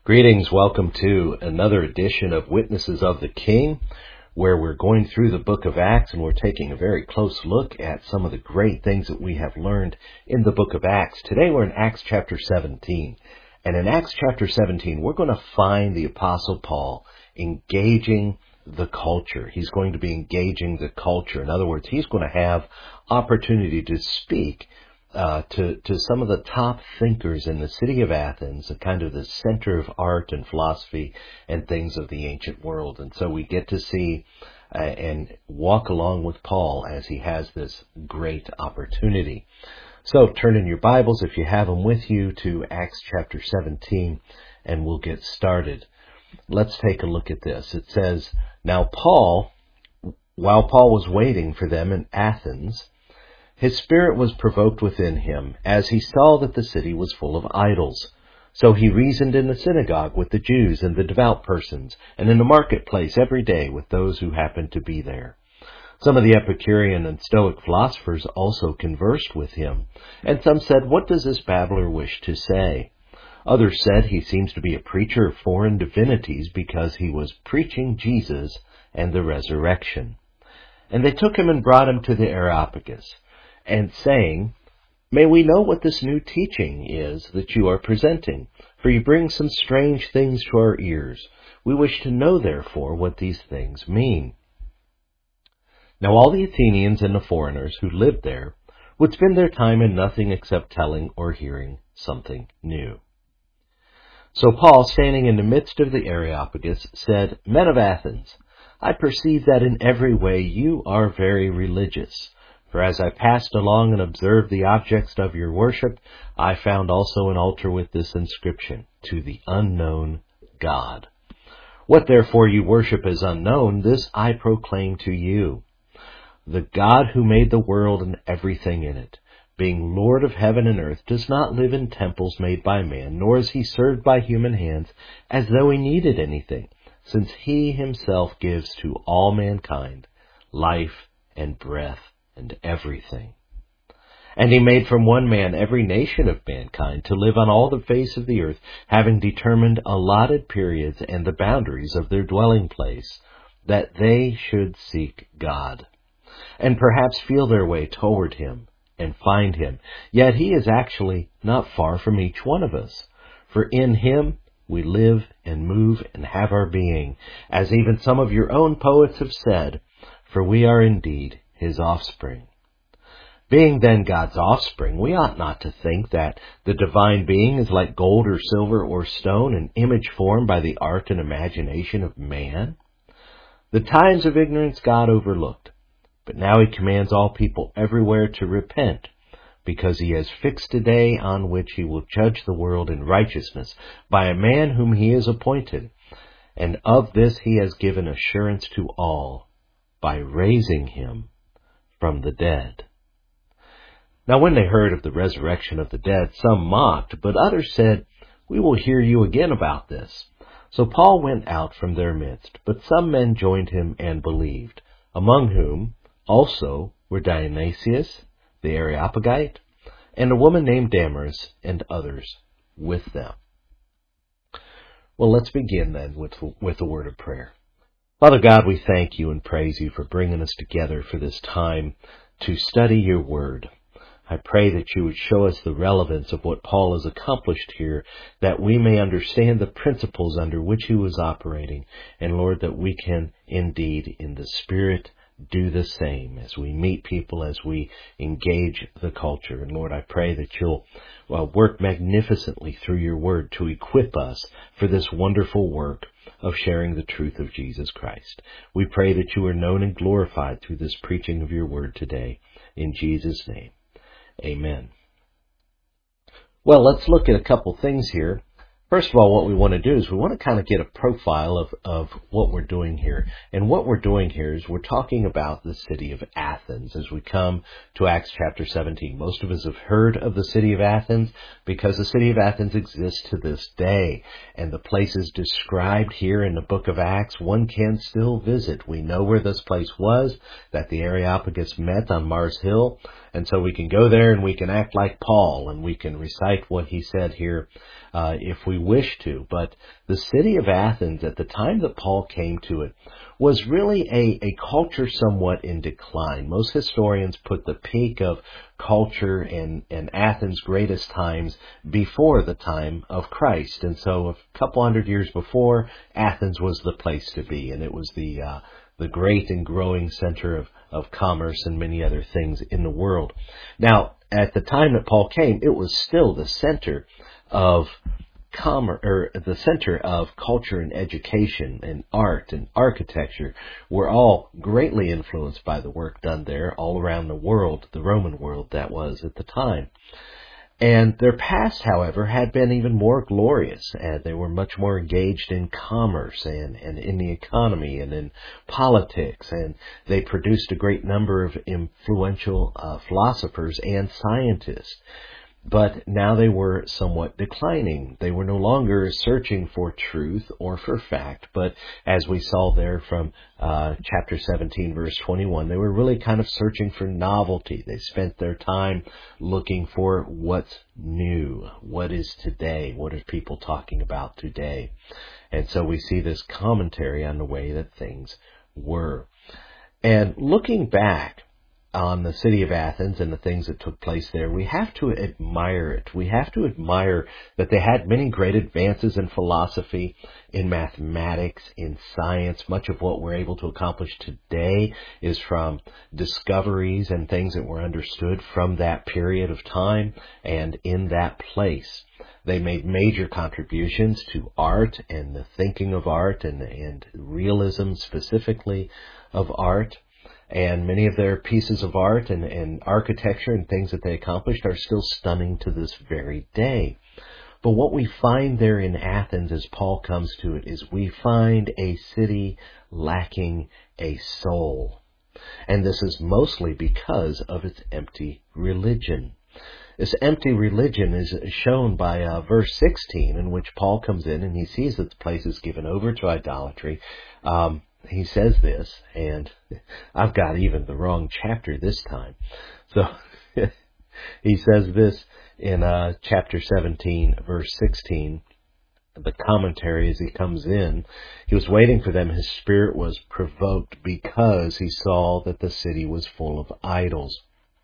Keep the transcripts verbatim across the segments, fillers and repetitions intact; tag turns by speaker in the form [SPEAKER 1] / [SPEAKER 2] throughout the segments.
[SPEAKER 1] Greetings. Welcome to another edition of Witnesses of the King, where we're going through the book of Acts and we're taking a very close look at some of the great things that we have learned in the book of Acts. Today we're in Acts chapter seventeen. And in Acts chapter seventeen, we're going to find the Apostle Paul engaging the culture. He's going to be engaging the culture. In other words, he's going to have opportunity to speak Uh, to, to some of the top thinkers in the city of Athens, a kind of the center of art and philosophy and things of the ancient world. And so we get to see uh, and walk along with Paul as he has this great opportunity. So turn in your Bibles, if you have them with you, to Acts chapter seventeen, and we'll get started. Let's take a look at this. It says, "Now Paul, while Paul was waiting for them in Athens, his spirit was provoked within him, as he saw that the city was full of idols. So he reasoned in the synagogue with the Jews and the devout persons, and in the marketplace every day with those who happened to be there. Some of the Epicurean and Stoic philosophers also conversed with him, and some said, 'What does this babbler wish to say?' Others said, 'He seems to be a preacher of foreign divinities, because he was preaching Jesus and the resurrection.' And they took him and brought him to the Areopagus, and saying, 'May we know what this new teaching is that you are presenting? For you bring some strange things to our ears. We wish to know, therefore, what these things mean.' Now all the Athenians and the foreigners who lived there would spend their time in nothing except telling or hearing something new. So Paul, standing in the midst of the Areopagus, said, 'Men of Athens, I perceive that in every way you are very religious. For as I passed along and observed the objects of your worship, I found also an altar with this inscription, To the Unknown God. What therefore you worship as unknown, this I proclaim to you. The God who made the world and everything in it, being Lord of heaven and earth, does not live in temples made by man, nor is he served by human hands as though he needed anything, since he himself gives to all mankind life and breath and everything. And he made from one man every nation of mankind to live on all the face of the earth, having determined allotted periods and the boundaries of their dwelling place, that they should seek God, and perhaps feel their way toward him and find him. Yet he is actually not far from each one of us. For in him we live and move and have our being, as even some of your own poets have said, for we are indeed his offspring. Being then God's offspring, we ought not to think that the divine being is like gold or silver or stone, an image formed by the art and imagination of man. The times of ignorance God overlooked, but now he commands all people everywhere to repent, because he has fixed a day on which he will judge the world in righteousness by a man whom he has appointed. And of this he has given assurance to all by raising him from the dead." Now when they heard of the resurrection of the dead, some mocked, but others said, "We will hear you again about this." So Paul went out from their midst, but some men joined him and believed, among whom also were Dionysius the Areopagite, and a woman named Damaris, and others with them. Well, let's begin then with, with a word of prayer. Father God, we thank you and praise you for bringing us together for this time to study your word. I pray that you would show us the relevance of what Paul has accomplished here, that we may understand the principles under which he was operating, and Lord, that we can indeed in the Spirit do the same as we meet people, as we engage the culture. And Lord, I pray that you'll well, work magnificently through your word to equip us for this wonderful work of sharing the truth of Jesus Christ. We pray that you are known and glorified through this preaching of your word today. In Jesus' name, amen. Well, let's look at a couple things here. First of all, what we want to do is we want to kind of get a profile of, of what we're doing here. And what we're doing here is we're talking about the city of Athens as we come to Acts chapter seventeen. Most of us have heard of the city of Athens because the city of Athens exists to this day. And the places described here in the book of Acts, one can still visit. We know where this place was, that the Areopagus met on Mars Hill. And so we can go there and we can act like Paul and we can recite what he said here uh, if we wish to. But the city of Athens, at the time that Paul came to it, was really a, a culture somewhat in decline. Most historians put the peak of culture and, and Athens' greatest times before the time of Christ. And so a couple hundred years before, Athens was the place to be, and it was the uh, the great and growing center of, of commerce and many other things in the world. Now, at the time that Paul came, it was still the center of commerce, or the center of culture and education and art and architecture were all greatly influenced by the work done there all around the world, the Roman world that was at the time. And their past, however, had been even more glorious, and they were much more engaged in commerce and, and in the economy and in politics, and they produced a great number of influential uh, philosophers and scientists. But now they were somewhat declining. They were no longer searching for truth or for fact, but as we saw there from uh, chapter seventeen, verse twenty-one, they were really kind of searching for novelty. They spent their time looking for what's new, what is today, what are people talking about today. And so we see this commentary on the way that things were. And looking back on the city of Athens and the things that took place there, we have to admire it. We have to admire that they had many great advances in philosophy, in mathematics, in science. Much of what we're able to accomplish today is from discoveries and things that were understood from that period of time and in that place. They made major contributions to art and the thinking of art and, and realism specifically of art. And many of their pieces of art and, and architecture and things that they accomplished are still stunning to this very day. But what we find there in Athens as Paul comes to it is we find a city lacking a soul. And this is mostly because of its empty religion. This empty religion is shown by uh, verse sixteen, in which Paul comes in and he sees that the place is given over to idolatry. Um, He says this, and I've got even the wrong chapter this time. So he says this in uh, chapter seventeen, verse sixteen. The commentary as he comes in, he was waiting for them. His spirit was provoked because he saw that the city was full of idols.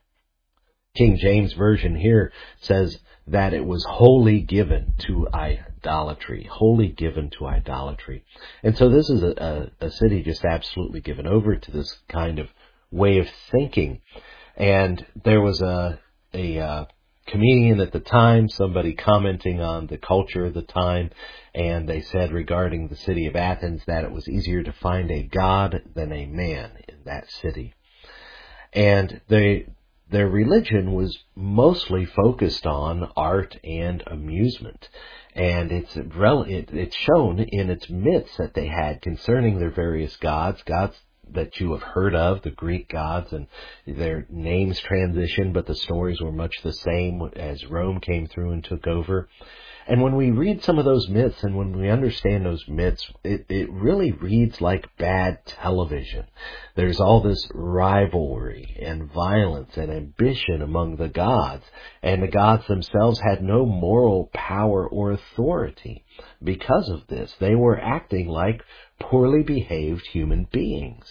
[SPEAKER 1] King James Version here says that it was wholly given to idolatry, wholly given to idolatry. And so this is a, a, a city just absolutely given over to this kind of way of thinking. And there was a, a uh, comedian at the time, somebody commenting on the culture of the time, and they said regarding the city of Athens that it was easier to find a god than a man in that city. And they... Their religion was mostly focused on art and amusement, and it's it's shown in its myths that they had concerning their various gods, gods that you have heard of, the Greek gods, and their names transitioned, but the stories were much the same as Rome came through and took over. And when we read some of those myths and when we understand those myths, it, it really reads like bad television. There's all this rivalry and violence and ambition among the gods, and the gods themselves had no moral power or authority. Because of this, they were acting like poorly behaved human beings.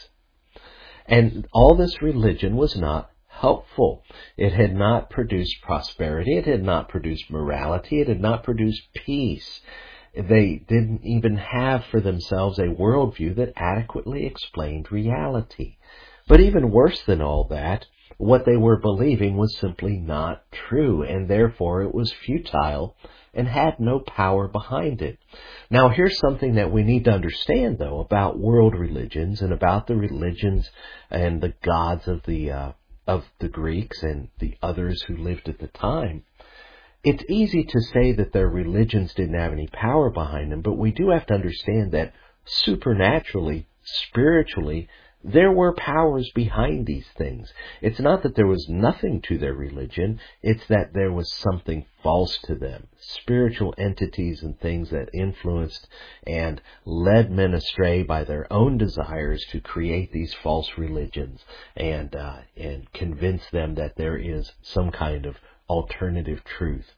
[SPEAKER 1] And all this religion was not helpful. It had not produced prosperity. It had not produced morality. It had not produced peace. They didn't even have for themselves a worldview that adequately explained reality. But even worse than all that, what they were believing was simply not true, and therefore it was futile and had no power behind it. Now, here's something that we need to understand, though, about world religions and about the religions and the gods of the uh, of the Greeks and the others who lived at the time. It's easy to say that their religions didn't have any power behind them, but we do have to understand that supernaturally, spiritually, there were powers behind these things. It's not that there was nothing to their religion, it's that there was something false to them. Spiritual entities and things that influenced and led men astray by their own desires to create these false religions and uh, and convince them that there is some kind of alternative truth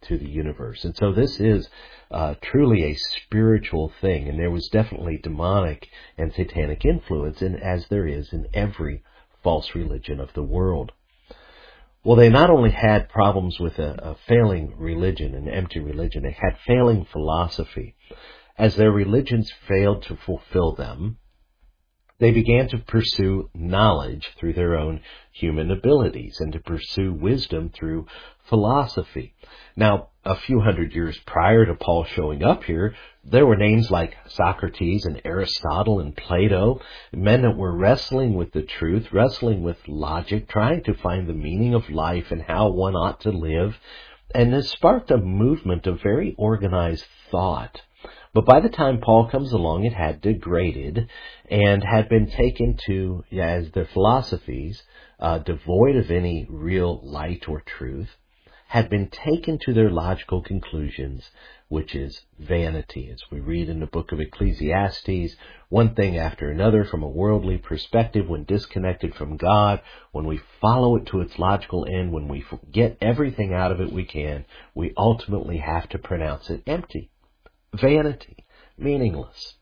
[SPEAKER 1] to the universe. And so this is uh, truly a spiritual thing, and there was definitely demonic and satanic influence, in, as there is in every false religion of the world. Well, they not only had problems with a, a failing religion, an empty religion, they had failing philosophy. As their religions failed to fulfill them, they began to pursue knowledge through their own human abilities and to pursue wisdom through philosophy. Now, a few hundred years prior to Paul showing up here, there were names like Socrates and Aristotle and Plato, men that were wrestling with the truth, wrestling with logic, trying to find the meaning of life and how one ought to live. And this sparked a movement of very organized thought. But by the time Paul comes along, it had degraded and had been taken to, yeah, as their philosophies, uh, devoid of any real light or truth, had been taken to their logical conclusions, which is vanity. As we read in the book of Ecclesiastes, one thing after another from a worldly perspective, when disconnected from God, when we follow it to its logical end, when we get everything out of it we can, we ultimately have to pronounce it empty. Vanity, meaningless.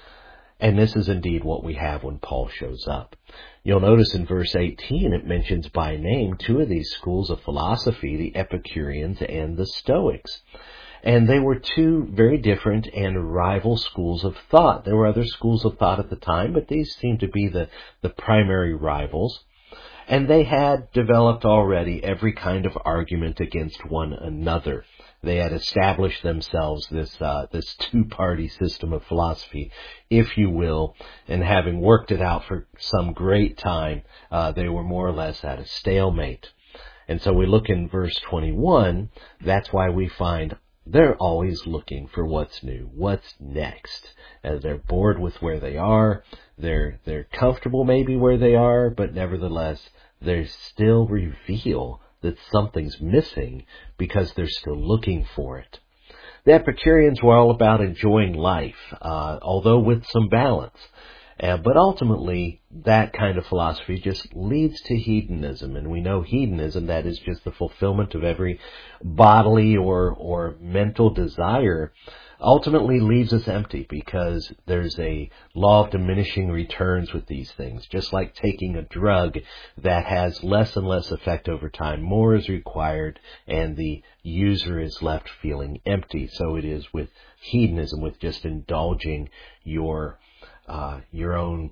[SPEAKER 1] And this is indeed what we have when Paul shows up. You'll notice in verse eighteen it mentions by name two of these schools of philosophy, the Epicureans and the Stoics. And they were two very different and rival schools of thought. There were other schools of thought at the time, but these seemed to be the, the primary rivals. And they had developed already every kind of argument against one another. They had established themselves this uh, this two-party system of philosophy, if you will, and having worked it out for some great time, uh, they were more or less at a stalemate. And so we look in verse twenty-one, that's why we find they're always looking for what's new, what's next. As they're bored with where they are, they're they're comfortable maybe where they are, but nevertheless, they still reveal that something's missing because they're still looking for it. The Epicureans were all about enjoying life, uh, although with some balance. Uh, but ultimately, that kind of philosophy just leads to hedonism. And we know hedonism, that is just the fulfillment of every bodily or, or mental desire, ultimately leaves us empty because there's a law of diminishing returns with these things. Just like taking a drug that has less and less effect over time, more is required and the user is left feeling empty. So it is with hedonism, with just indulging your uh, your own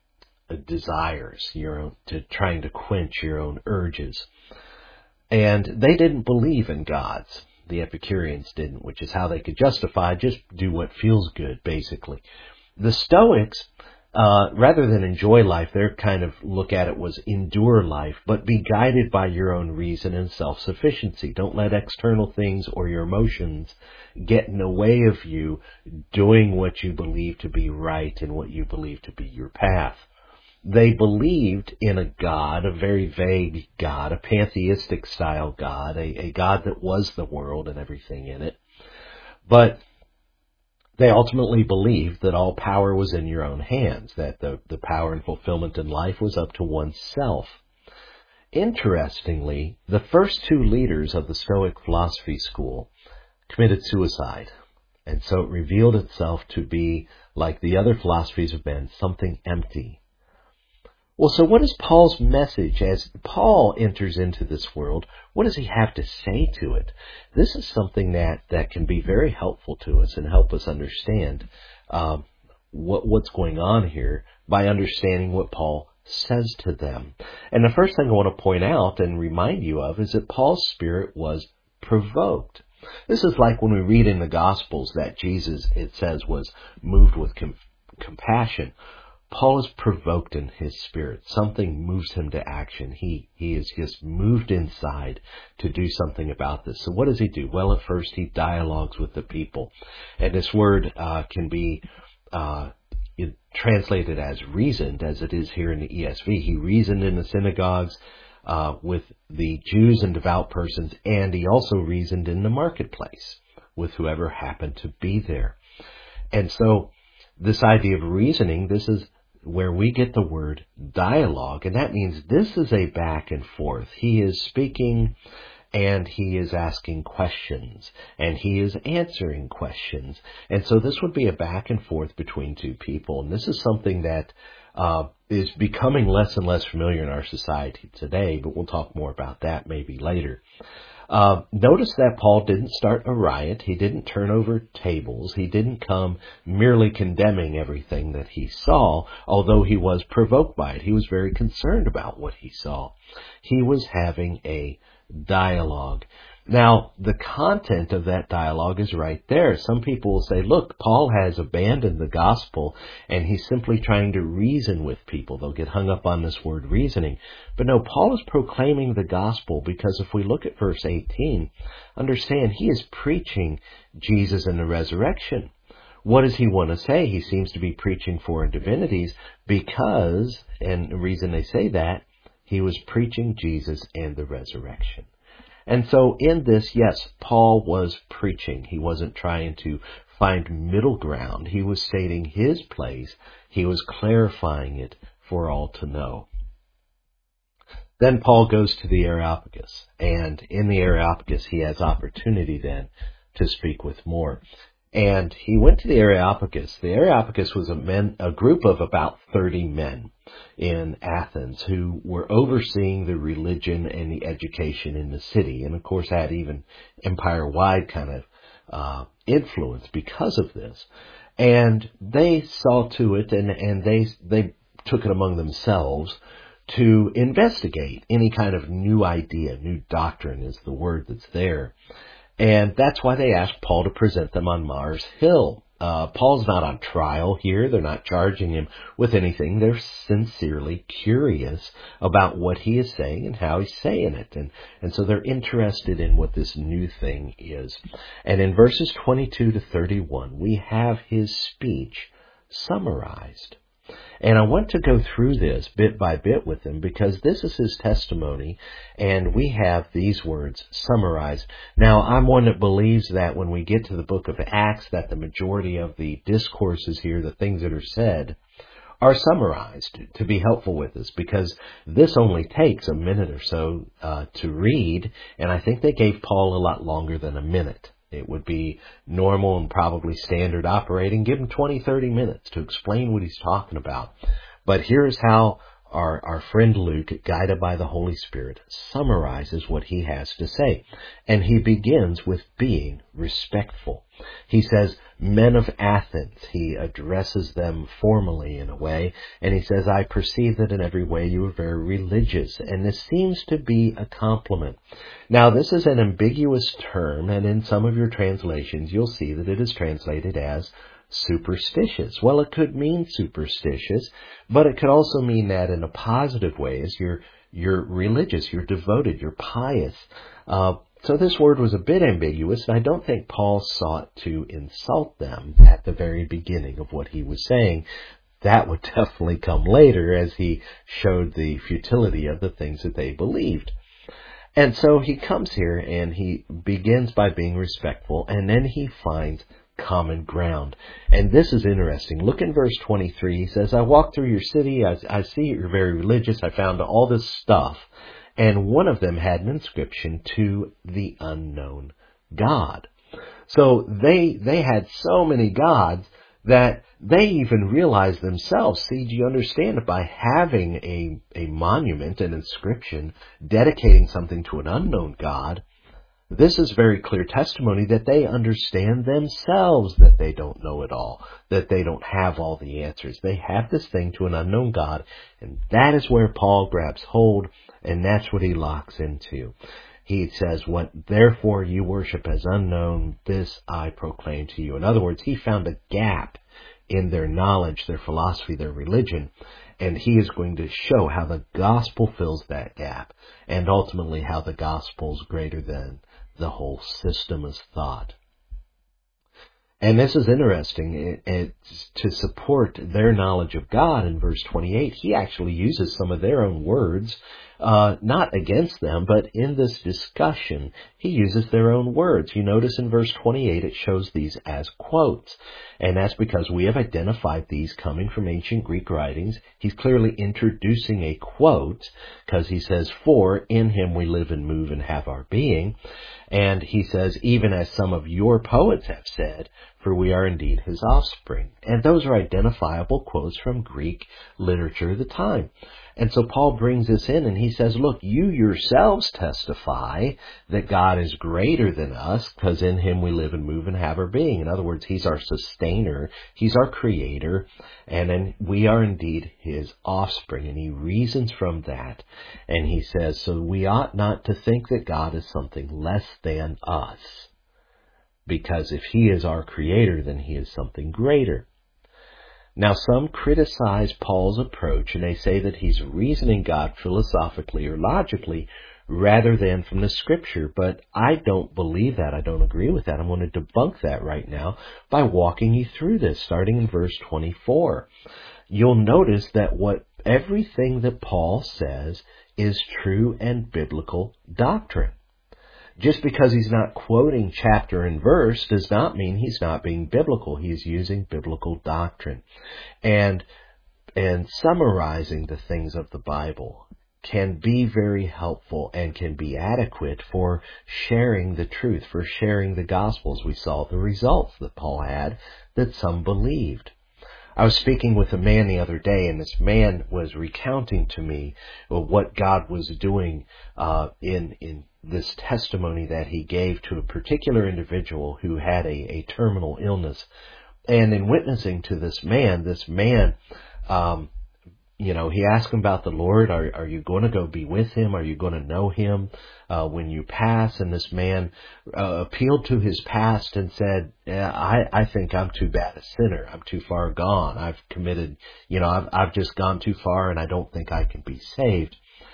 [SPEAKER 1] desires, your own, to trying to quench your own urges. And they didn't believe in gods. The Epicureans didn't, which is how they could justify just do what feels good, basically. The Stoics, uh, rather than enjoy life, their kind of look at it was endure life, but be guided by your own reason and self-sufficiency. Don't let external things or your emotions get in the way of you doing what you believe to be right and what you believe to be your path. They believed in a God, a very vague God, a pantheistic style God, a, a God that was the world and everything in it. But they ultimately believed that all power was in your own hands, that the, the power and fulfillment in life was up to oneself. Interestingly, the first two leaders of the Stoic philosophy school committed suicide. And so it revealed itself to be, like the other philosophies have been, something empty. Well, so what is Paul's message? As Paul enters into this world, what does he have to say to it? This is something that, that can be very helpful to us and help us understand um, what, what's going on here by understanding what Paul says to them. And the first thing I want to point out and remind you of is that Paul's spirit was provoked. This is like when we read in the Gospels that Jesus, it says, was moved with com- compassion. Paul is provoked in his spirit. Something moves him to action. He he is just moved inside to do something about this. So what does he do? Well, at first he dialogues with the people. And this word uh, can be uh, translated as reasoned, as it is here in the E S V. He reasoned in the synagogues uh, with the Jews and devout persons, and he also reasoned in the marketplace with whoever happened to be there. And so this idea of reasoning, this is where we get the word dialogue, and that means this is a back and forth. He is speaking and he is asking questions, and he is answering questions. And so this would be a back and forth between two people. And this is something that uh, is becoming less and less familiar in our society today, but we'll talk more about that maybe later. Uh, notice that Paul didn't start a riot. He didn't turn over tables. He didn't come merely condemning everything that he saw, although he was provoked by it. He was very concerned about what he saw. He was having a dialogue. Now, the content of that dialogue is right there. Some people will say, look, Paul has abandoned the gospel and he's simply trying to reason with people. They'll get hung up on this word reasoning. But no, Paul is proclaiming the gospel, because if we look at verse eighteen, understand he is preaching Jesus and the resurrection. What does he want to say? He seems to be preaching foreign divinities because, and the reason they say that, he was preaching Jesus and the resurrection. And so in this, yes, Paul was preaching. He wasn't trying to find middle ground. He was stating his place. He was clarifying it for all to know. Then Paul goes to the Areopagus, and in the Areopagus he has opportunity then to speak with more. And he went to the Areopagus. The Areopagus was a men, a group of about thirty men in Athens who were overseeing the religion and the education in the city, and of course had even empire-wide kind of uh, influence because of this. And they saw to it, and, and they they took it among themselves to investigate any kind of new idea. New doctrine is the word that's there. And that's why they asked Paul to present them on Mars Hill. Uh, Paul's not on trial here. They're not charging him with anything. They're sincerely curious about what he is saying and how he's saying it. And, and so they're interested in what this new thing is. And in verses twenty-two to thirty-one, we have his speech summarized. And I want to go through this bit by bit with him, because this is his testimony, and we have these words summarized. Now, I'm one that believes that when we get to the book of Acts, that the majority of the discourses here, the things that are said, are summarized to be helpful with us, because this only takes a minute or so uh, to read, and I think they gave Paul a lot longer than a minute. It would be normal and probably standard operating. Give him twenty, thirty minutes to explain what he's talking about. But here's how our, our friend Luke, guided by the Holy Spirit, summarizes what he has to say. And he begins with being respectful. He says, men of Athens. He addresses them formally in a way. And he says, I perceive that in every way you are very religious. And this seems to be a compliment. Now, this is an ambiguous term, and in some of your translations, you'll see that it is translated as superstitious. Well, it could mean superstitious, but it could also mean that in a positive way, as you're, you're religious, you're devoted, you're pious. Uh, so this word was a bit ambiguous, and I don't think Paul sought to insult them at the very beginning of what he was saying. That would definitely come later as he showed the futility of the things that they believed. And so he comes here and he begins by being respectful, and then he finds common ground. And this is interesting. Look in verse twenty-three. He says, I walked through your city. I, I see you're very religious. I found all this stuff. And one of them had an inscription, to the unknown God. So they, they had so many gods that they even realized themselves. See, do you understand that by having a, a monument, an inscription, dedicating something to an unknown God, this is very clear testimony that they understand themselves that they don't know it all, that they don't have all the answers. They have this thing to an unknown God, and that is where Paul grabs hold, and that's what he locks into. He says, what therefore you worship as unknown, this I proclaim to you. In other words, he found a gap in their knowledge, their philosophy, their religion, and he is going to show how the gospel fills that gap, and ultimately how the gospel is greater than the whole system of thought. And this is interesting. It, it's to support their knowledge of God in verse twenty-eight, he actually uses some of their own words uh, not against them, but in this discussion, he uses their own words. You notice in verse twenty-eight, it shows these as quotes. And that's because we have identified these coming from ancient Greek writings. He's clearly introducing a quote because he says, for in him we live and move and have our being. And he says, even as some of your poets have said, for we are indeed his offspring. And those are identifiable quotes from Greek literature of the time. And so Paul brings this in and he says, look, you yourselves testify that God is greater than us because in him we live and move and have our being. In other words, he's our sustainer. He's our creator. And then we are indeed his offspring. And he reasons from that. And he says, so we ought not to think that God is something less than us. Because if he is our creator, then he is something greater. Now, some criticize Paul's approach, and they say that he's reasoning God philosophically or logically rather than from the Scripture. But I don't believe that. I don't agree with that. I'm going to debunk that right now by walking you through this, starting in verse twenty-four. You'll notice that what everything that Paul says is true and biblical doctrine. Just because he's not quoting chapter and verse does not mean he's not being biblical. He's using biblical doctrine. And, and summarizing the things of the Bible can be very helpful and can be adequate for sharing the truth, for sharing the Gospels. We saw the results that Paul had that some believed. I was speaking with a man the other day, and this man was recounting to me what God was doing uh, in in this testimony that he gave to a particular individual who had a, a terminal illness. And in witnessing to this man, this man, um, you know, he asked him about the Lord. Are, are you going to go be with him? Are you going to know him uh, when you pass? And this man uh, appealed to his past and said, yeah, I, I think I'm too bad a sinner. I'm too far gone. I've committed, you know, I've, I've just gone too far and I don't think I can be saved.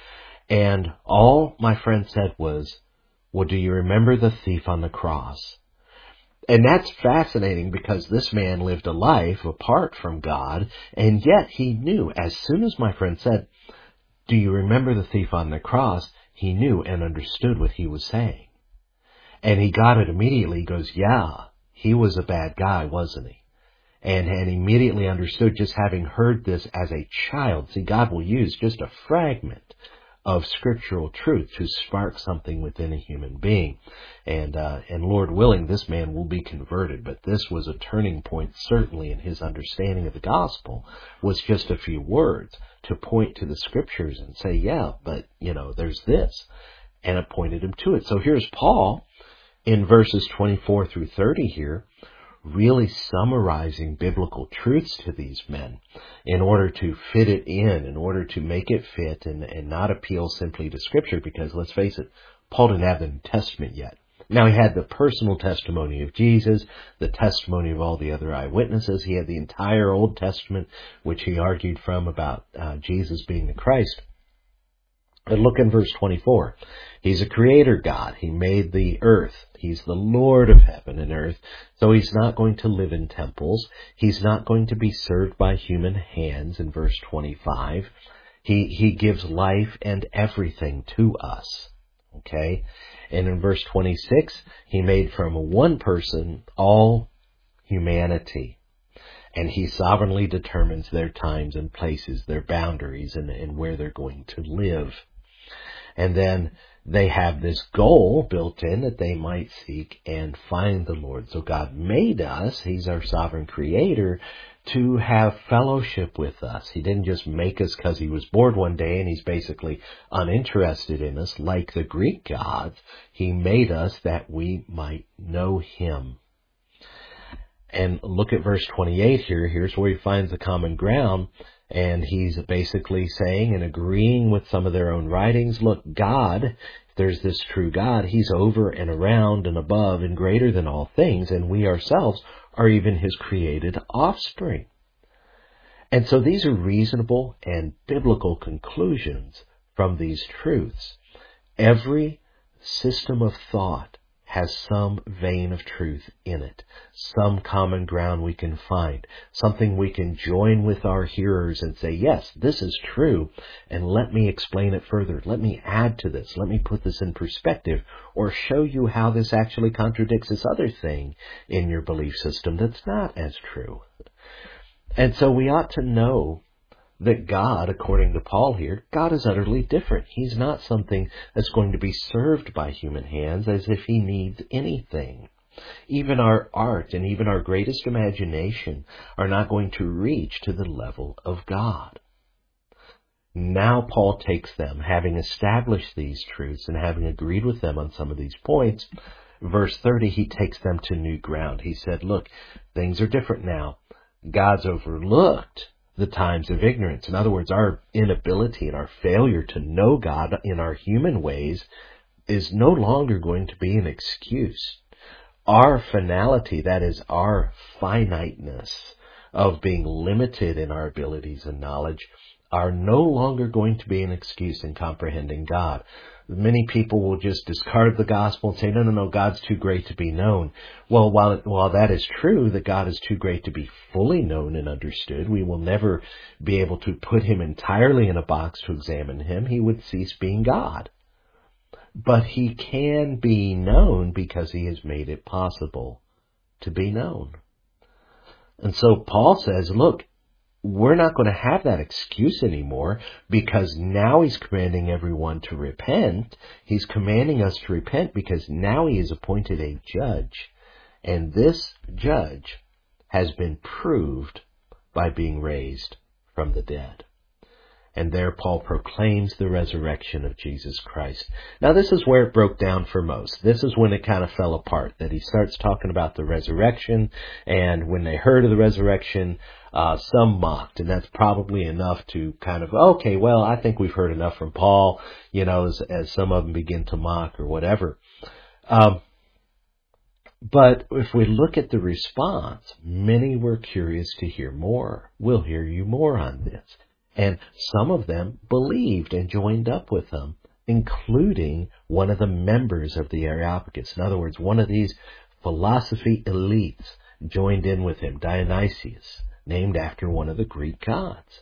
[SPEAKER 1] And all my friend said was, well, do you remember the thief on the cross? And that's fascinating because this man lived a life apart from God, and yet he knew, as soon as my friend said, do you remember the thief on the cross? He knew and understood what he was saying. And he got it immediately. He goes, yeah, he was a bad guy, wasn't he? And, and immediately understood, just having heard this as a child. See, God will use just a fragment of scriptural truth to spark something within a human being. And uh, and Lord willing, this man will be converted. But this was a turning point, certainly, in his understanding of the gospel, was just a few words to point to the scriptures and say, yeah, but, you know, there's this. And it pointed him to it. So here's Paul in verses twenty-four through thirty here, really summarizing biblical truths to these men in order to fit it in, in order to make it fit and, and not appeal simply to Scripture, because let's face it, Paul didn't have the New Testament yet. Now, he had the personal testimony of Jesus, the testimony of all the other eyewitnesses. He had the entire Old Testament, which he argued from about uh, Jesus being the Christ. But look in verse twenty-four. He's a creator God. He made the earth. He's the Lord of heaven and earth. So he's not going to live in temples. He's not going to be served by human hands in verse twenty-five. He, he gives life and everything to us. Okay? And in verse twenty-six, he made from one person all humanity. And he sovereignly determines their times and places, their boundaries, and, and where they're going to live. And then they have this goal built in that they might seek and find the Lord. So God made us, he's our sovereign creator, to have fellowship with us. He didn't just make us because he was bored one day and he's basically uninterested in us like the Greek gods. He made us that we might know him. And look at verse twenty-eight here. Here's where he finds the common ground. And he's basically saying and agreeing with some of their own writings, look, God, if there's this true God, he's over and around and above and greater than all things. And we ourselves are even his created offspring. And so these are reasonable and biblical conclusions from these truths. Every system of thought has some vein of truth in it, some common ground we can find, something we can join with our hearers and say, yes, this is true, and let me explain it further. Let me add to this. Let me put this in perspective, or show you how this actually contradicts this other thing in your belief system that's not as true. And so we ought to know that God, according to Paul here, God is utterly different. He's not something that's going to be served by human hands as if he needs anything. Even our art and even our greatest imagination are not going to reach to the level of God. Now Paul takes them, having established these truths and having agreed with them on some of these points, verse thirty, he takes them to new ground. He said, look, things are different now. God's overlooked the times of ignorance. In other words, our inability and our failure to know God in our human ways is no longer going to be an excuse. Our finality, that is our finiteness of being limited in our abilities and knowledge, are no longer going to be an excuse in comprehending God. Many people will just discard the gospel and say, no, no, no, God's too great to be known. Well, while, while that is true, that God is too great to be fully known and understood, we will never be able to put him entirely in a box to examine him. He would cease being God. But he can be known because he has made it possible to be known. And so Paul says, look, we're not going to have that excuse anymore, because now he's commanding everyone to repent. He's commanding us to repent because now he has appointed a judge. And this judge has been proved by being raised from the dead. And there Paul proclaims the resurrection of Jesus Christ. Now this is where it broke down for most. This is when it kind of fell apart, that he starts talking about the resurrection, and when they heard of the resurrection, uh, some mocked, and that's probably enough to kind of, okay, well, I think we've heard enough from Paul, you know, as, as some of them begin to mock or whatever. Um, but if we look at the response, many were curious to hear more. We'll hear you more on this. And some of them believed and joined up with them, including one of the members of the Areopagus. In other words, one of these philosophy elites joined in with him, Dionysius, named after one of the Greek gods.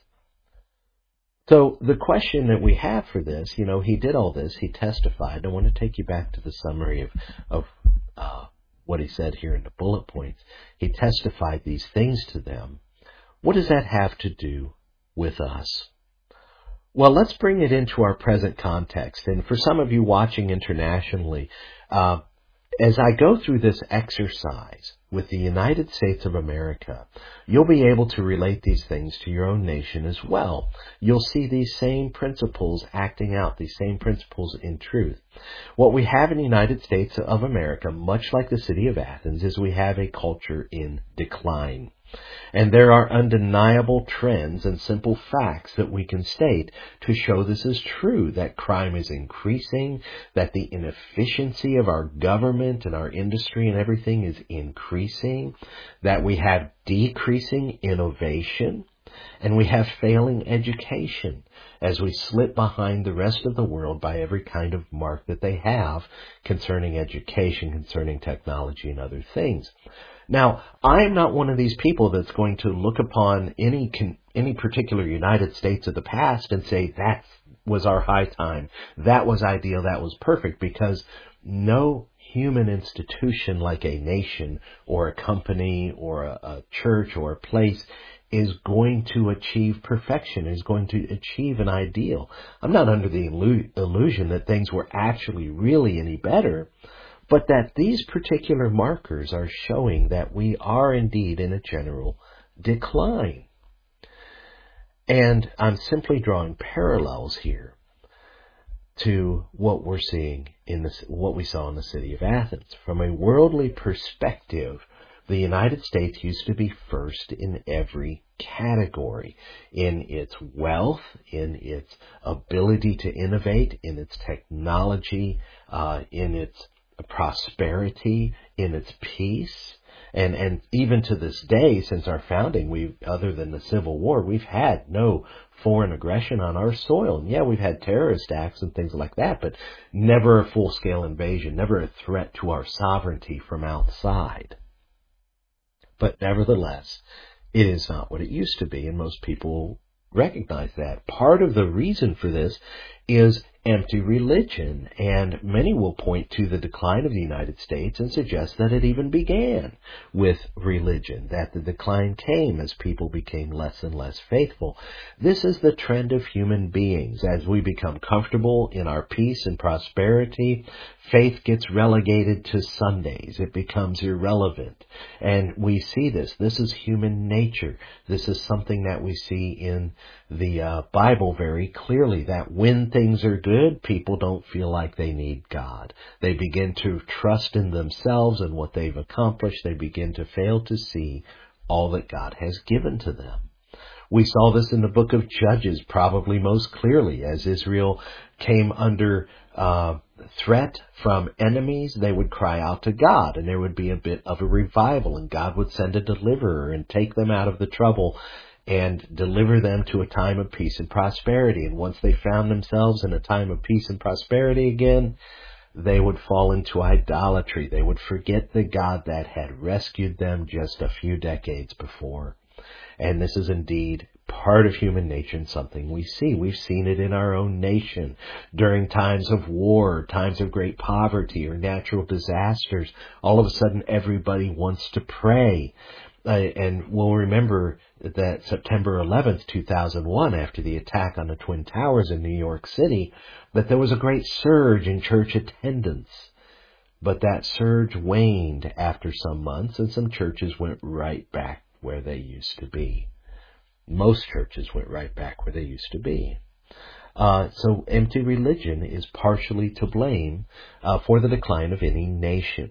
[SPEAKER 1] So the question that we have for this, you know, he did all this, he testified. I want to take you back to the summary of, of uh, what he said here in the bullet points. He testified these things to them. What does that have to do with us? Well, let's bring it into our present context. And for some of you watching internationally, uh, as I go through this exercise with the United States of America, you'll be able to relate these things to your own nation as well. You'll see these same principles acting out, these same principles in truth. What we have in the United States of America, much like the city of Athens, is we have a culture in decline. And there are undeniable trends and simple facts that we can state to show this is true, that crime is increasing, that the inefficiency of our government and our industry and everything is increasing, that we have decreasing innovation, and we have failing education as we slip behind the rest of the world by every kind of mark that they have concerning education, concerning technology and other things. Now, I'm not one of these people that's going to look upon any any particular United States of the past and say that was our high time, that was ideal, that was perfect, because no human institution like a nation or a company or a, a church or a place is going to achieve perfection, is going to achieve an ideal. I'm not under the illu- illusion that things were actually really any better, but that these particular markers are showing that we are indeed in a general decline. And I'm simply drawing parallels here to what we're seeing in this, what we saw in the city of Athens. From a worldly perspective, the United States used to be first in every category, in its wealth, in its ability to innovate, in its technology, uh, in its prosperity, in its peace. And, and even to this day, since our founding, we, other than the Civil War, we've had no foreign aggression on our soil. And yeah, we've had terrorist acts and things like that, but never a full-scale invasion, never a threat to our sovereignty from outside. But nevertheless, it is not what it used to be, and most people recognize that. Part of the reason for this is empty religion, and many will point to the decline of the United States and suggest that it even began with religion, that the decline came as people became less and less faithful. This is the trend of human beings. As we become comfortable in our peace and prosperity, faith gets relegated to Sundays. It becomes irrelevant. And we see this. This is human nature. This is something that we see in the uh, Bible very clearly, that when things are good, people don't feel like they need God. They begin to trust in themselves and what they've accomplished. They begin to fail to see all that God has given to them. We saw this in the book of Judges probably most clearly. As Israel came under uh, threat from enemies, they would cry out to God, and there would be a bit of a revival, and God would send a deliverer and take them out of the trouble and deliver them to a time of peace and prosperity. And once they found themselves in a time of peace and prosperity again, they would fall into idolatry. They would forget the God that had rescued them just a few decades before. And this is indeed part of human nature and something we see. We've seen it in our own nation during times of war, times of great poverty or natural disasters. All of a sudden, everybody wants to pray. Uh, and we'll remember that September eleventh, two thousand one, after the attack on the Twin Towers in New York City, that there was a great surge in church attendance. But that surge waned after some months, and some churches went right back where they used to be. Most churches went right back where they used to be. Uh, so empty religion is partially to blame uh, for the decline of any nation.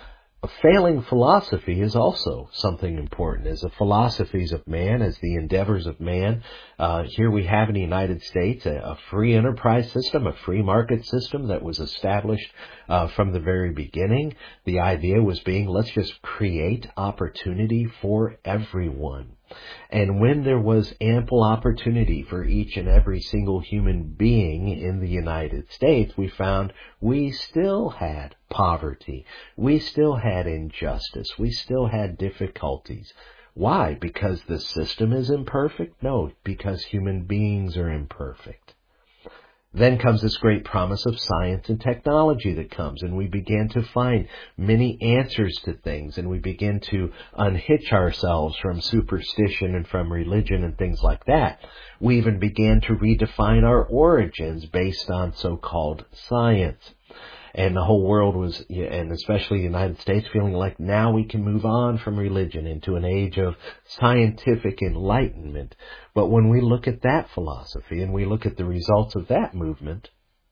[SPEAKER 1] A failing philosophy is also something important. As the philosophies of man, as the endeavors of man, uh, here we have in the United States a, a free enterprise system, a free market system that was established uh, from the very beginning. The idea was being, let's just create opportunity for everyone. And when there was ample opportunity for each and every single human being in the United States, we found we still had poverty. We still had injustice. We still had difficulties. Why? Because the system is imperfect? No, because human beings are imperfect. Then comes this great promise of science and technology that comes, and we begin to find many answers to things, and we begin to unhitch ourselves from superstition and from religion and things like that. We even began to redefine our origins based on so-called science. And the whole world was, and especially the United States, feeling like now we can move on from religion into an age of scientific enlightenment. But when we look at that philosophy and we look at the results of that movement,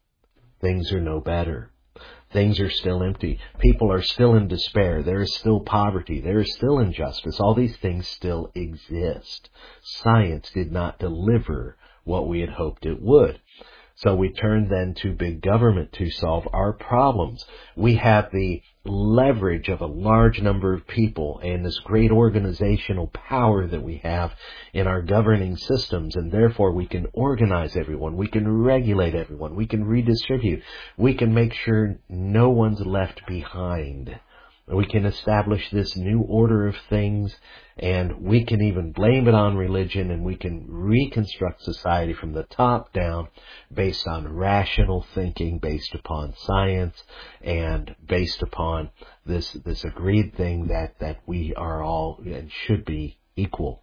[SPEAKER 1] things are no better. Things are still empty. People are still in despair. There is still poverty. There is still injustice. All these things still exist. Science did not deliver what we had hoped it would. So we turn then to big government to solve our problems. We have the leverage of a large number of people and this great organizational power that we have in our governing systems, and therefore we can organize everyone, we can regulate everyone, we can redistribute, we can make sure no one's left behind. We can establish this new order of things, and we can even blame it on religion, and we can reconstruct society from the top down based on rational thinking, based upon science, and based upon this this agreed thing that, that we are all and should be equal.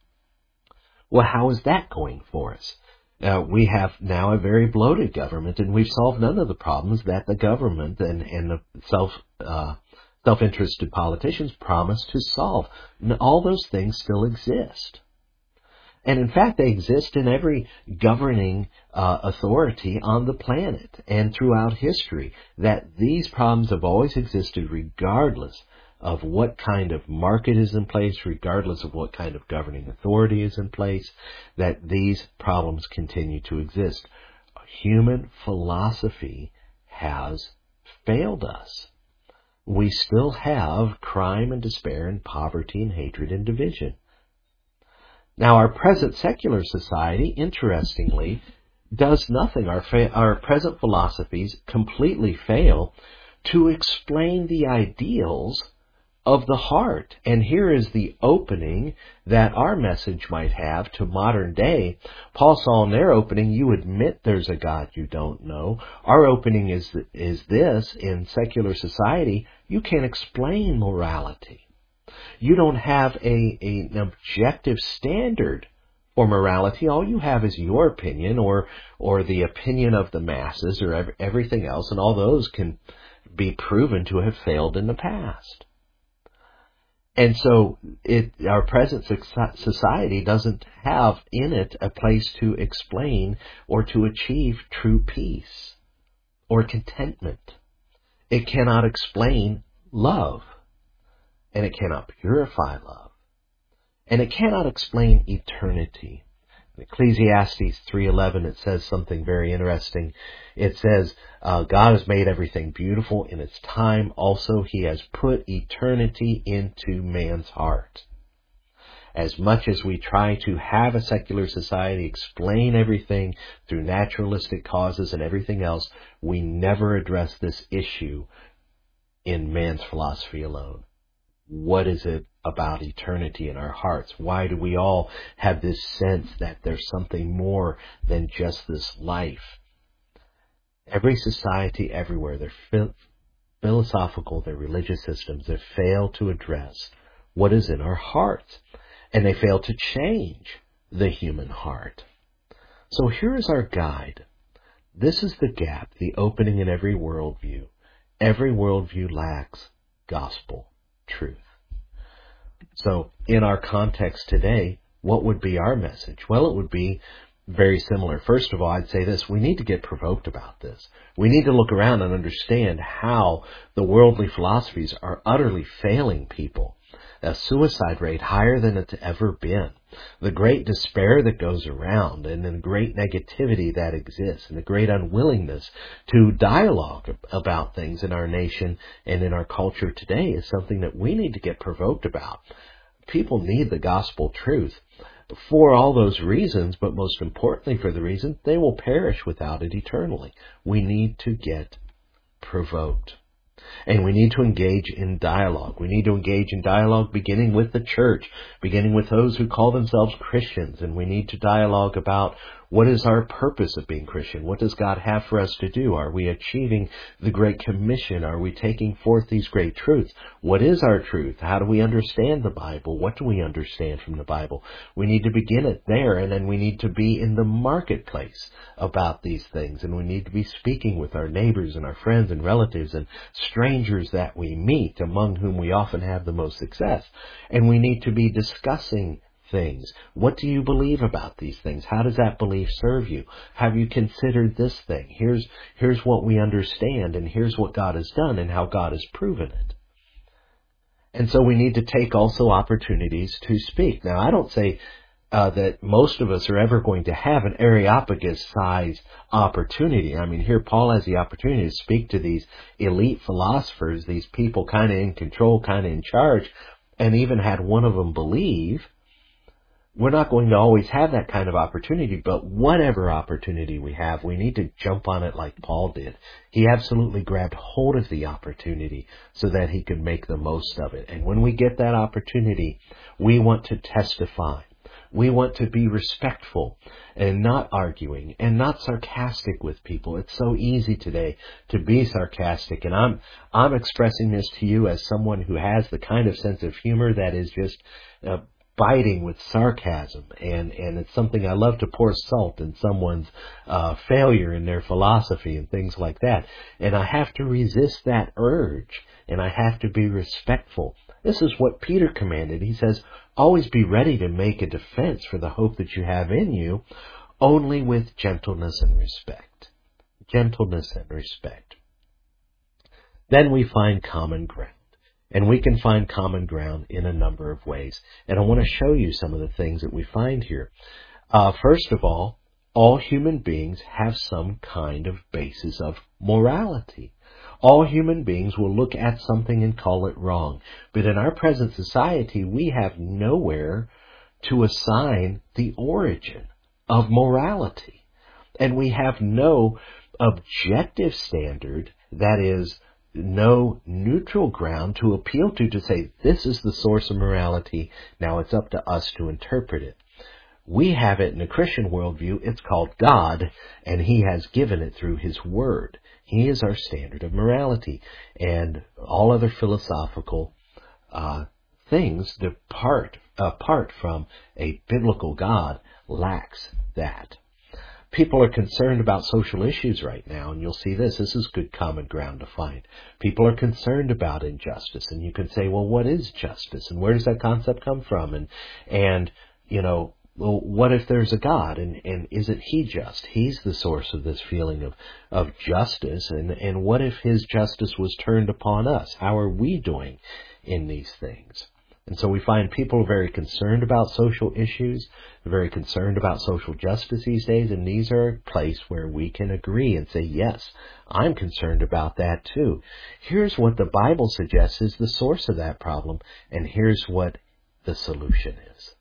[SPEAKER 1] Well, how is that going for us? Uh, we have now a very bloated government, and we've solved none of the problems that the government and, and the self uh self-interested politicians promise to solve. All those things still exist. And in fact, they exist in every governing uh, authority on the planet and throughout history, that these problems have always existed regardless of what kind of market is in place, regardless of what kind of governing authority is in place, that these problems continue to exist. Human philosophy has failed us. we still have crime and despair and poverty and hatred and division. Now, our present secular society, interestingly, does nothing. Our, fa- our present philosophies completely fail to explain the ideals of the heart. And here is the opening that our message might have to modern day. Paul saw in their opening, you admit there's a God you don't know. Our opening is, is this: in secular society, you can't explain morality. You don't have a, a, an objective standard for morality. All you have is your opinion or or the opinion of the masses or ev- everything else, and all those can be proven to have failed in the past. And so it, our present society doesn't have in it a place to explain or to achieve true peace or contentment. It cannot explain love, and it cannot purify love, and it cannot explain eternity. In Ecclesiastes three eleven, it says something very interesting. It says, uh, God has made everything beautiful in its time. Also, He has put eternity into man's heart. As much as we try to have a secular society explain everything through naturalistic causes and everything else, we never address this issue in man's philosophy alone. What is it about eternity in our hearts? Why do we all have this sense that there's something more than just this life? Every society everywhere, their phil- philosophical, their religious systems, they fail to address what is in our hearts, and they fail to change the human heart. So here is our guide. This is the gap, the opening in every worldview. Every worldview lacks gospel truth. So in our context today, what would be our message? Well, it would be very similar. First of all, I'd say this: we need to get provoked about this. We need to look around and understand how the worldly philosophies are utterly failing people. A suicide rate higher than it's ever been. The great despair that goes around, and the great negativity that exists, and the great unwillingness to dialogue about things in our nation and in our culture today is something that we need to get provoked about. People need the gospel truth for all those reasons, but most importantly for the reason they will perish without it eternally. We need to get provoked. And we need to engage in dialogue. We need to engage in dialogue beginning with the church, beginning with those who call themselves Christians. And we need to dialogue about what is our purpose of being Christian? What does God have for us to do? Are we achieving the Great Commission? Are we taking forth these great truths? What is our truth? How do we understand the Bible? What do we understand from the Bible? We need to begin it there, and then we need to be in the marketplace about these things. And we need to be speaking with our neighbors and our friends and relatives and strangers that we meet, among whom we often have the most success. And we need to be discussing things. What do you believe about these things? How does that belief serve you? Have you considered this thing? Here's here's what we understand, and here's what God has done and how God has proven it. And so we need to take also opportunities to speak. Now, I don't say uh, that most of us are ever going to have an Areopagus-sized opportunity. I mean, here Paul has the opportunity to speak to these elite philosophers, these people kind of in control, kind of in charge, and even had one of them believe. We're not going to always have that kind of opportunity, but whatever opportunity we have, we need to jump on it like Paul did. He absolutely grabbed hold of the opportunity so that he could make the most of it. And when we get that opportunity, we want to testify. We want to be respectful and not arguing and not sarcastic with people. It's so easy today to be sarcastic, and I'm I'm expressing this to you as someone who has the kind of sense of humor that is just uh, biting with sarcasm, and, and it's something I love to pour salt in someone's uh, failure in their philosophy and things like that. And I have to resist that urge, and I have to be respectful. This is what Peter commanded. He says, always be ready to make a defense for the hope that you have in you, only with gentleness and respect. Gentleness and respect. Then we find common ground. And we can find common ground in a number of ways. And I want to show you some of the things that we find here. Uh, first of all, all human beings have some kind of basis of morality. All human beings will look at something and call it wrong. But in our present society, we have nowhere to assign the origin of morality. And we have no objective standard, that is, no neutral ground to appeal to to say, this is the source of morality, now it's up to us to interpret it. We have it in a Christian worldview. It's called God, and He has given it through His Word. He is our standard of morality, and all other philosophical uh, things depart apart from a biblical God lacks that. People are concerned about social issues right now, and you'll see this. This is good common ground to find. People are concerned about injustice, and you can say, well, what is justice, and where does that concept come from? And, and you know, well, what if there's a God, and, and isn't He just? He's the source of this feeling of, of justice, and, and what if His justice was turned upon us? How are we doing in these things? And so we find people are very concerned about social issues, very concerned about social justice these days, and these are a place where we can agree and say, yes, I'm concerned about that too. Here's what the Bible suggests is the source of that problem, and here's what the solution is.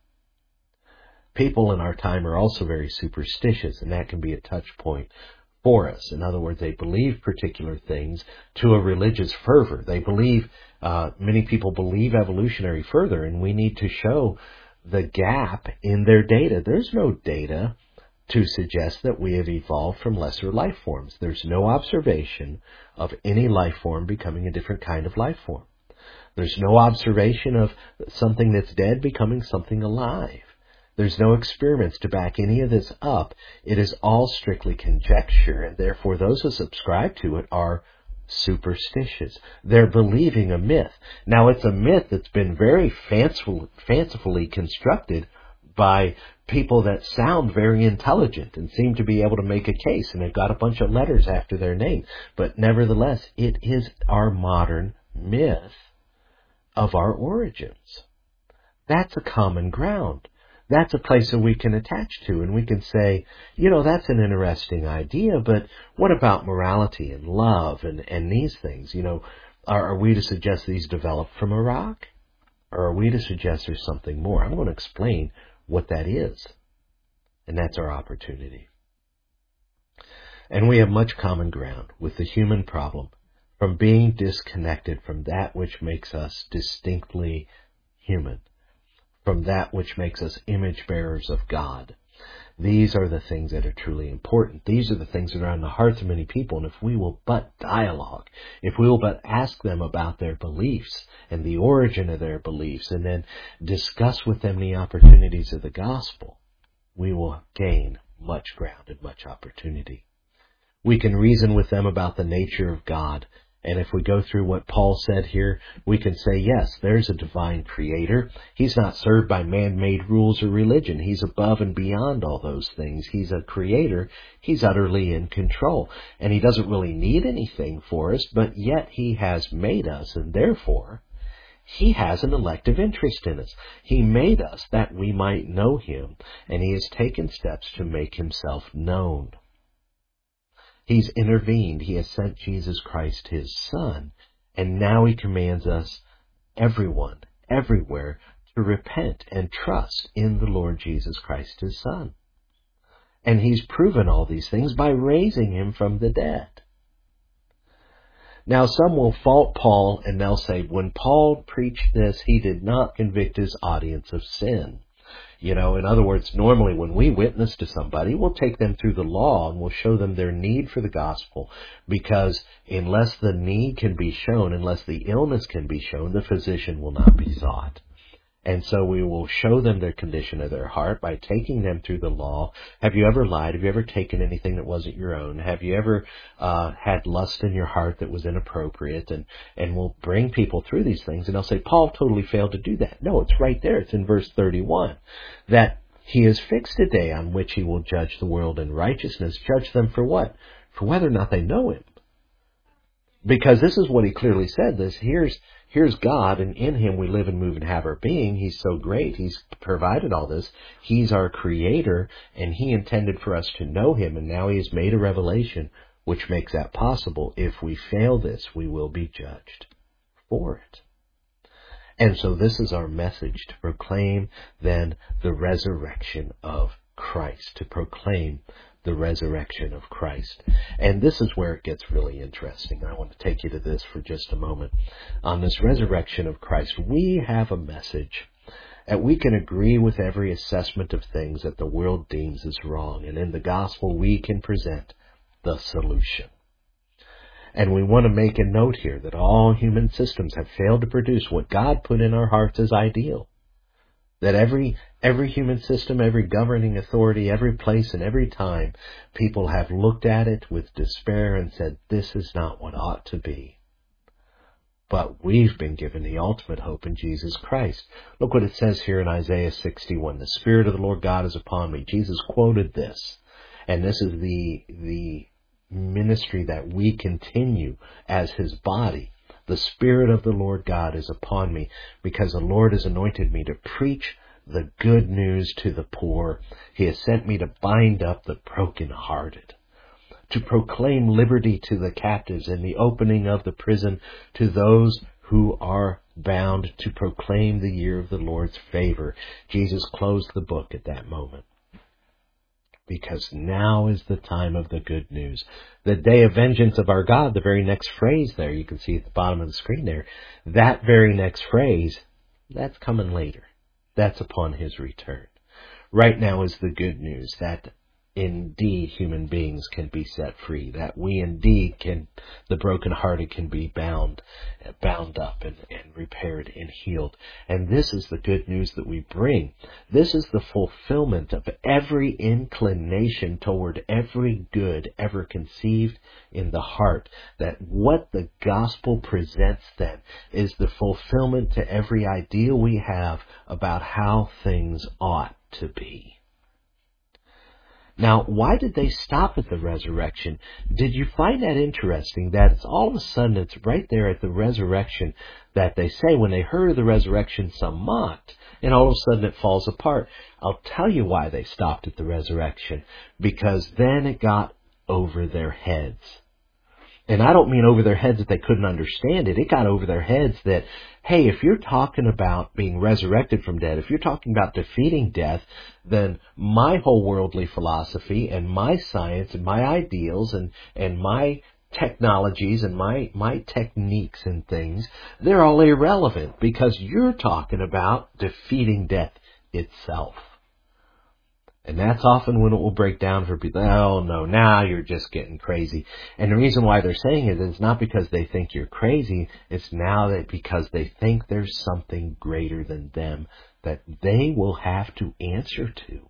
[SPEAKER 1] People in our time are also very superstitious, and that can be a touch point for us. In other words, they believe particular things to a religious fervor. They believe, uh, many people believe evolutionary further, and we need to show the gap in their data. There's no data to suggest that we have evolved from lesser life forms. There's no observation of any life form becoming a different kind of life form. There's no observation of something that's dead becoming something alive. There's no experiments to back any of this up. It is all strictly conjecture, and therefore those who subscribe to it are superstitious. They're believing a myth. Now, it's a myth that's been very fanciful, fancifully constructed by people that sound very intelligent and seem to be able to make a case, and they've got a bunch of letters after their name. But nevertheless, it is our modern myth of our origins. That's a common ground. That's a place that we can attach to, and we can say, you know, that's an interesting idea, but what about morality and love and, and these things? You know, are, are we to suggest these developed from a rock? Or are we to suggest there's something more? I'm going to explain what that is. And that's our opportunity. And we have much common ground with the human problem from being disconnected from that which makes us distinctly human, from that which makes us image bearers of God. These are the things that are truly important. These are the things that are on the hearts of many people. And if we will but dialogue, if we will but ask them about their beliefs and the origin of their beliefs, and then discuss with them the opportunities of the gospel, we will gain much ground and much opportunity. We can reason with them about the nature of God. And if we go through what Paul said here, we can say, yes, there's a divine creator. He's not served by man-made rules or religion. He's above and beyond all those things. He's a creator. He's utterly in control. And He doesn't really need anything for us, but yet He has made us, and therefore He has an elective interest in us. He made us that we might know Him, and He has taken steps to make Himself known. He's intervened. He has sent Jesus Christ, His Son. And now He commands us, everyone, everywhere, to repent and trust in the Lord Jesus Christ, His Son. And He's proven all these things by raising Him from the dead. Now, some will fault Paul, and they'll say, when Paul preached this, he did not convict his audience of sin. You know, in other words, normally when we witness to somebody, we'll take them through the law and we'll show them their need for the gospel, because unless the need can be shown, unless the illness can be shown, the physician will not be sought. And so we will show them their condition of their heart by taking them through the law. Have you ever lied? Have you ever taken anything that wasn't your own? Have you ever uh, had lust in your heart that was inappropriate? And, and we'll bring people through these things, and they'll say, Paul totally failed to do that. No, it's right there. It's in verse thirty-one. That He has fixed a day on which He will judge the world in righteousness. Judge them for what? For whether or not they know Him. Because this is what He clearly said. This here's here's God, and in Him we live and move and have our being. He's so great. He's provided all this. He's our creator, and He intended for us to know Him, and now He has made a revelation which makes that possible. If we fail this, we will be judged for it. And so this is our message, to proclaim then the resurrection of Christ, to proclaim the resurrection of Christ. And this is where it gets really interesting. I want to take you to this for just a moment. On this resurrection of Christ, we have a message. And we can agree with every assessment of things that the world deems as wrong. And in the gospel, we can present the solution. And we want to make a note here that all human systems have failed to produce what God put in our hearts as ideal. That every every human system, every governing authority, every place and every time, people have looked at it with despair and said, this is not what ought to be. But we've been given the ultimate hope in Jesus Christ. Look what it says here in Isaiah sixty-one. The Spirit of the Lord God is upon me. Jesus quoted this. And this is the the ministry that we continue as His body. The Spirit of the Lord God is upon me, because the Lord has anointed me to preach the good news to the poor. He has sent me to bind up the brokenhearted, to proclaim liberty to the captives and the opening of the prison to those who are bound, to proclaim the year of the Lord's favor. Jesus closed the book at that moment, because now is the time of the good news. The day of vengeance of our God, the very next phrase there, you can see at the bottom of the screen there, that very next phrase, that's coming later. That's upon His return. Right now is the good news that indeed human beings can be set free, that we indeed can, the brokenhearted can be bound, bound up and, and repaired and healed. And this is the good news that we bring. This is the fulfillment of every inclination toward every good ever conceived in the heart. That what the gospel presents then is the fulfillment to every ideal we have about how things ought to be. Now, why did they stop at the resurrection? Did you find that interesting, that it's all of a sudden, it's right there at the resurrection that they say, when they heard of the resurrection, some mocked, and all of a sudden it falls apart. I'll tell you why they stopped at the resurrection. Because then it got over their heads. And I don't mean over their heads that they couldn't understand it. It got over their heads that, hey, if you're talking about being resurrected from death, if you're talking about defeating death, then my whole worldly philosophy and my science and my ideals and, and my technologies and my, my techniques and things, they're all irrelevant, because you're talking about defeating death itself. And that's often when it will break down for people. Oh, no, now you're just getting crazy. And the reason why they're saying it is not because they think you're crazy. It's now that because they think there's something greater than them that they will have to answer to.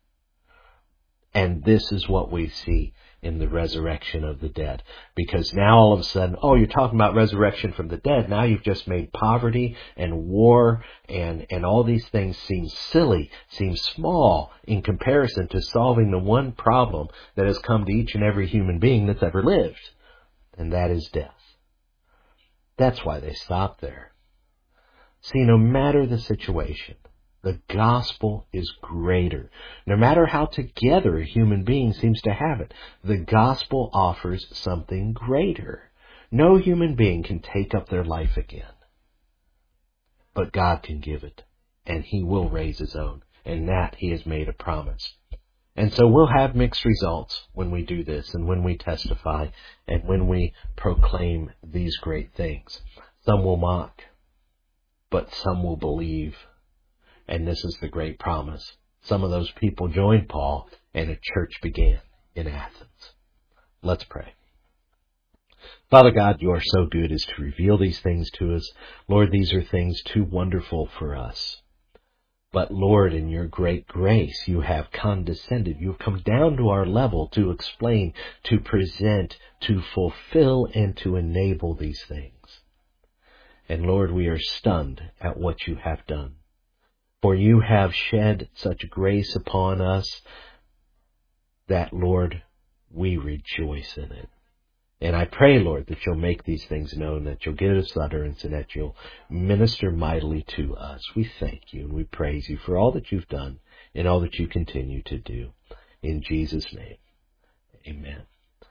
[SPEAKER 1] And this is what we see in the resurrection of the dead. Because now all of a sudden, oh, you're talking about resurrection from the dead. Now you've just made poverty and war and, and all these things seem silly, seem small in comparison to solving the one problem that has come to each and every human being that's ever lived. And that is death. That's why they stopped there. See, no matter the situation, the gospel is greater. No matter how together a human being seems to have it, the gospel offers something greater. No human being can take up their life again. But God can give it, and He will raise His own, and that He has made a promise. And so we'll have mixed results when we do this, and when we testify, and when we proclaim these great things. Some will mock, but some will believe. And this is the great promise. Some of those people joined Paul, and a church began in Athens. Let's pray. Father God, you are so good as to reveal these things to us. Lord, these are things too wonderful for us. But Lord, in your great grace, you have condescended. You have come down to our level to explain, to present, to fulfill, and to enable these things. And Lord, we are stunned at what you have done. For you have shed such grace upon us that, Lord, we rejoice in it. And I pray, Lord, that you'll make these things known, that you'll give us utterance, and that you'll minister mightily to us. We thank you and we praise you for all that you've done and all that you continue to do. In Jesus' name, amen.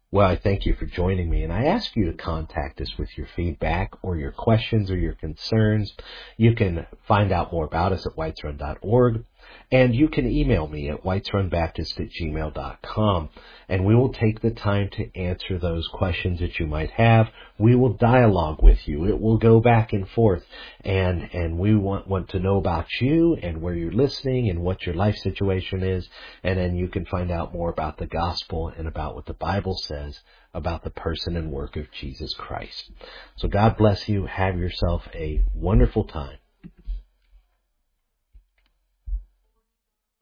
[SPEAKER 1] Well, I thank you for joining me, and I ask you to contact us with your feedback or your questions or your concerns. You can find out more about us at whites run dot org, and you can email me at whites run baptist at gmail dot com, and we will take the time to answer those questions that you might have. We will dialogue with you. It will go back and forth, and and we want, want to know about you and where you're listening and what your life situation is, and then you can find out more about the gospel and about what the Bible says about the person and work of Jesus Christ. So God bless you. Have yourself a wonderful time.